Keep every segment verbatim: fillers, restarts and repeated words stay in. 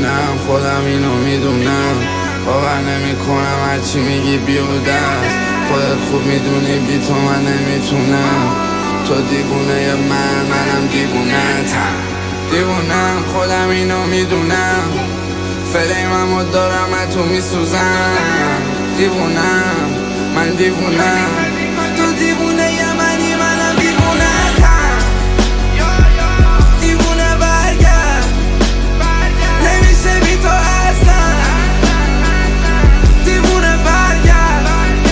دیوونم خودم اینو میدونم، باور نمی کنم هرچی میگی بیهوده است. خودت خوب میدونی بی تو من نمیتونم. تو دیوونه یا من، منم دیوونه تم. دیوونم خودم اینو میدونم، فلیممو دارم از تو میسوزم. دیوونم من دیوونم، تو دیوونه یا منی منم دیوونه تم. دیوونه برگرد، نمیشه بی تو اصلا. دیوونه برگرد،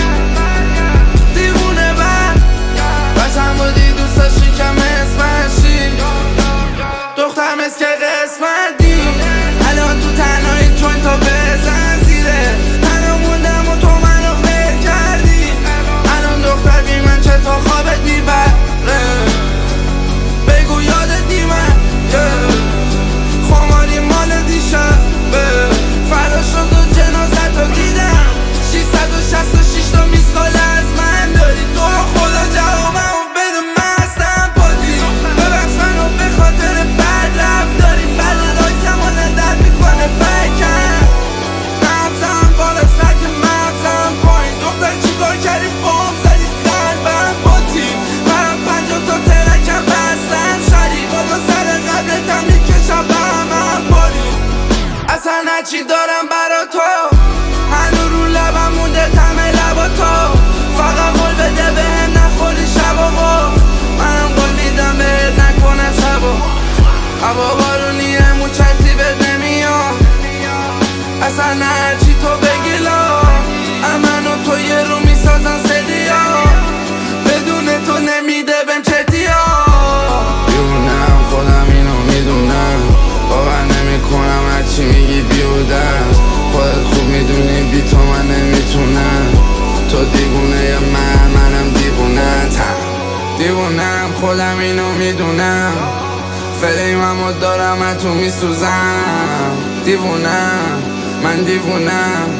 دیوونه برگرد. بچم بودی دوست داشتی که اسمشی، دختر مثل که قسمتی. الان تو تنهایی چون تا بزن زیره، تنها موندم و تو منو ول کردی. الان دختر بی من چه تا خوابت میبره، بگو یادت من خماری مال دیشبه. فردا شد و جنازت رو دیدم، ششصد و شصت و شش تا میسکال از من داری. تو خدا جوابمو بده، مستم پاتی. ببخش منو به خاطر بد رفتاری، بد رایتمو ندر میکنه فکرم. مغزم بالاست رک مغزم پایین، دختر چیکار کردی بام زدی قلبم پاتی. برم پنجاه تا ترکم بستم شدی، بابا سر قبلتم میکشم به همم باری. اصلا هرچی دارم برا تو، هنو رو لبم مونده تمه لبا تو. فقط قول بده بهم نخوری شب آقا، منم قول میدم بهت نکنم شبا. هوا بارونیه موچتی بهت نمیام، اصلا هرچی تو بگی لا. من و تو یه رو میسازن سدیا، بدون تو نمیده بهم چتیا. دیوونم خودم اینو میدونم، باور نمی کنم هرچی میگی بیهوده است. خودت خوب میدونی بی تو من نمیتونم. تو دیوونه یا من، منم دیوونه تم. دیوونم خودم اینو میدونم، فلیممو دارم از تو میسوزم. دیوونم من دیوونم،